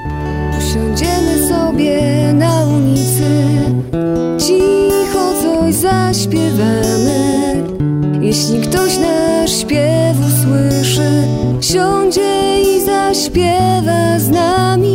Usiądziemy sobie na ulicy, cicho coś zaśpiewamy. Jeśli ktoś nasz śpiew usłyszy, siądzie i zaśpiewa z nami.